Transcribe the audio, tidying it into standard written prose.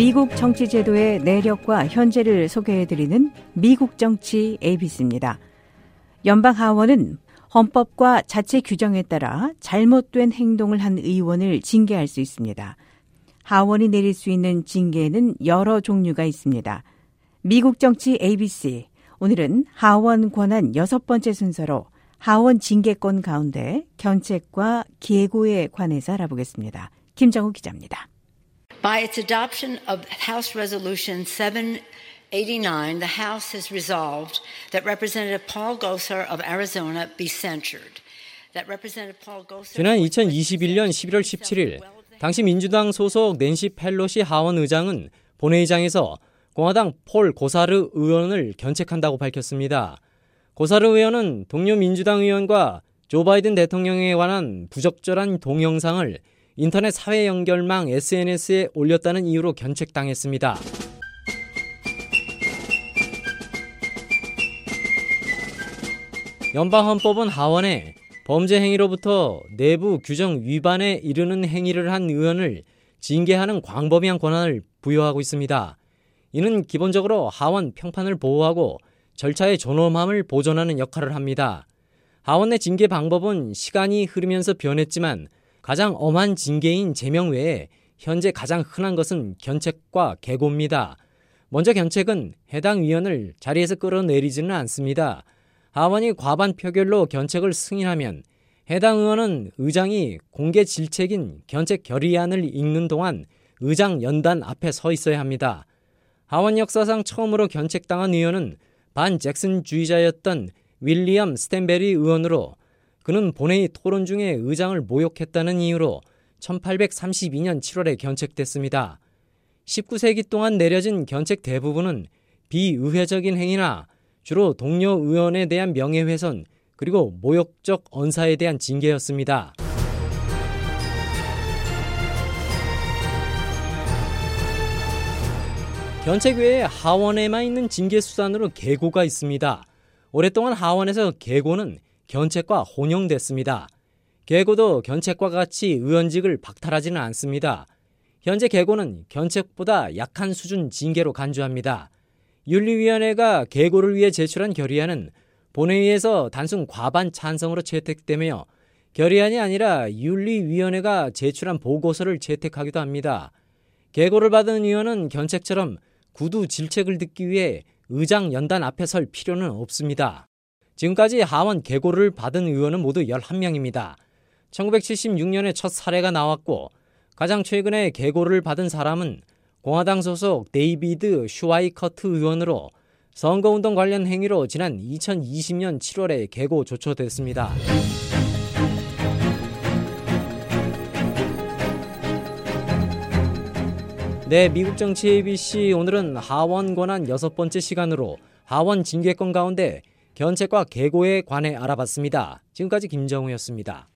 미국 정치 제도의 내력과 현재를 소개해드리는 미국 정치 ABC입니다. 연방 하원은 헌법과 자체 규정에 따라 잘못된 행동을 한 의원을 징계할 수 있습니다. 하원이 내릴 수 있는 징계에는 여러 종류가 있습니다. 미국 정치 ABC, 오늘은 하원 권한 6번째 순서로 하원 징계권 가운데 견책과 계고에 관해서 알아보겠습니다. 김정우 기자입니다. By its adoption of House Resolution 789, the House has resolved that Representative Paul Gosar of Arizona be censured. 지난 2021년 11월 17일 당시 민주당 소속 낸시 펠로시 하원 의장은 본회의장에서 공화당 폴 고사르 의원을 견책한다고 밝혔습니다. 고사르 의원은 동료 민주당 의원과 조 바이든 대통령에 관한 부적절한 동영상을 인터넷 사회 연결망 SNS에 올렸다는 이유로 견책당했습니다. 연방헌법은 하원에 범죄 행위로부터 내부 규정 위반에 이르는 행위를 한 의원을 징계하는 광범위한 권한을 부여하고 있습니다. 이는 기본적으로 하원 평판을 보호하고 절차의 존엄함을 보존하는 역할을 합니다. 하원 내 징계 방법은 시간이 흐르면서 변했지만 가장 엄한 징계인 제명 외에 현재 가장 흔한 것은 견책과 계고입니다. 먼저 견책은 해당 위원을 자리에서 끌어내리지는 않습니다. 하원이 과반 표결로 견책을 승인하면 해당 의원은 의장이 공개 질책인 견책 결의안을 읽는 동안 의장 연단 앞에 서 있어야 합니다. 하원 역사상 처음으로 견책당한 의원은 반 잭슨주의자였던 윌리엄 스탠베리 의원으로 그는 본회의 토론 중에 의장을 모욕했다는 이유로 1832년 7월에 견책됐습니다. 19세기 동안 내려진 견책 대부분은 비의회적인 행위나 주로 동료 의원에 대한 명예훼손 그리고 모욕적 언사에 대한 징계였습니다. 견책 외에 하원에만 있는 징계 수단으로 계고가 있습니다. 오랫동안 하원에서 계고는 견책과 혼용됐습니다. 계고도 견책과 같이 의원직을 박탈하지는 않습니다. 현재 계고는 견책보다 약한 수준 징계로 간주합니다. 윤리위원회가 계고를 위해 제출한 결의안은 본회의에서 단순 과반 찬성으로 채택되며 결의안이 아니라 윤리위원회가 제출한 보고서를 채택하기도 합니다. 계고를 받은 의원은 견책처럼 구두 질책을 듣기 위해 의장 연단 앞에 설 필요는 없습니다. 지금까지 하원 계고를 받은 의원은 모두 11명입니다. 1976년에 첫 사례가 나왔고 가장 최근에 계고를 받은 사람은 공화당 소속 데이비드 슈와이커트 의원으로 선거운동 관련 행위로 지난 2020년 7월에 계고 조처됐습니다. 네, 미국 정치 ABC 오늘은 하원 권한 6번째 시간으로 하원 징계권 가운데 견책과 계고에 관해 알아봤습니다. 지금까지 김정우였습니다.